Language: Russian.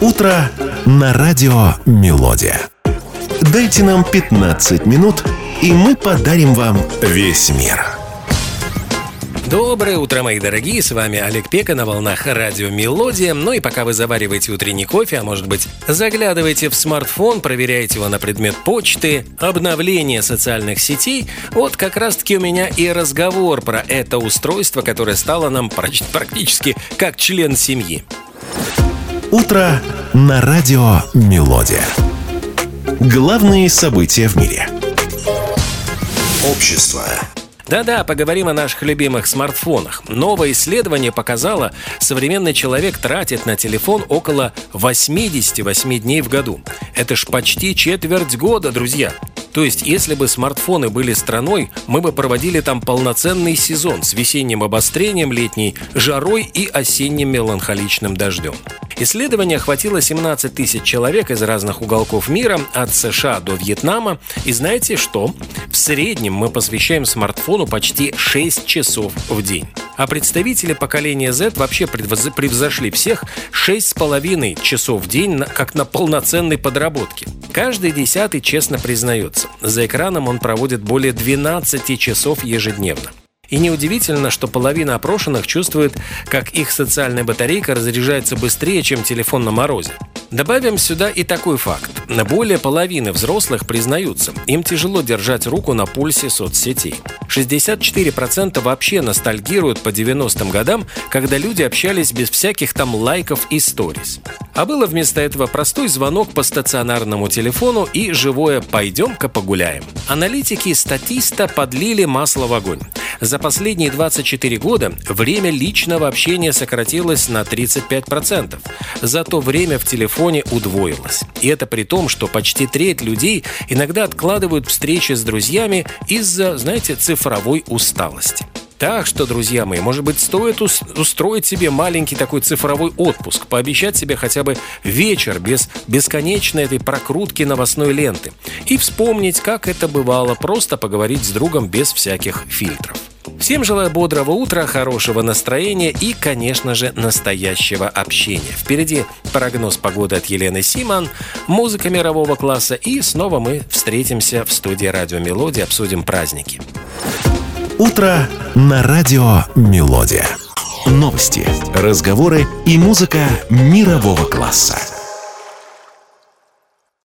Утро на радио «Мелодия». Дайте нам 15 минут, и мы подарим вам весь мир. Доброе утро, мои дорогие, с вами Олег Пека на волнах радио «Мелодия». Ну и пока вы завариваете утренний кофе, а может быть заглядываете в смартфон, проверяете его на предмет почты, обновления социальных сетей, вот как раз-таки у меня и разговор про это устройство, которое стало нам практически как член семьи. Утро на радио «Мелодия». Главные события в мире. Общество. Да-да, поговорим о наших любимых смартфонах. Новое исследование показало, современный человек тратит на телефон около 88 дней в году. Это ж почти четверть года, друзья. То есть, если бы смартфоны были страной, мы бы проводили там полноценный сезон с весенним обострением, летней жарой и осенним меланхоличным дождем. Исследование охватило 17 тысяч человек из разных уголков мира, от США до Вьетнама. И знаете что? В среднем мы посвящаем смартфону почти 6 часов в день. А представители поколения Z вообще превзошли всех 6,5 часов в день как на полноценной подработке. Каждый 10-й честно признается, за экраном он проводит более 12 часов ежедневно. И неудивительно, что половина опрошенных чувствует, как их социальная батарейка разряжается быстрее, чем телефон на морозе. Добавим сюда и такой факт. Более половины взрослых признаются, им тяжело держать руку на пульсе соцсетей. 64% вообще ностальгируют по 90-м годам, когда люди общались без всяких там лайков и сторис. А было вместо этого простой звонок по стационарному телефону и живое «пойдем-ка погуляем». Аналитики Статиста подлили масло в огонь. За последние 24 года время личного общения сократилось на 35%. Зато время в телефоне удвоилось. И это при том, что почти треть людей иногда откладывают встречи с друзьями из-за, цифровой усталости. Так что, друзья мои, может быть, стоит устроить себе маленький такой цифровой отпуск, пообещать себе хотя бы вечер без бесконечной этой прокрутки новостной ленты и вспомнить, как это бывало, просто поговорить с другом без всяких фильтров. Всем желаю бодрого утра, хорошего настроения и, конечно же, настоящего общения. Впереди прогноз погоды от Елены Симан, музыка мирового класса, и снова мы встретимся в студии радио «Мелодия», обсудим праздники. Утро на радио «Мелодия». Новости, разговоры и музыка мирового класса.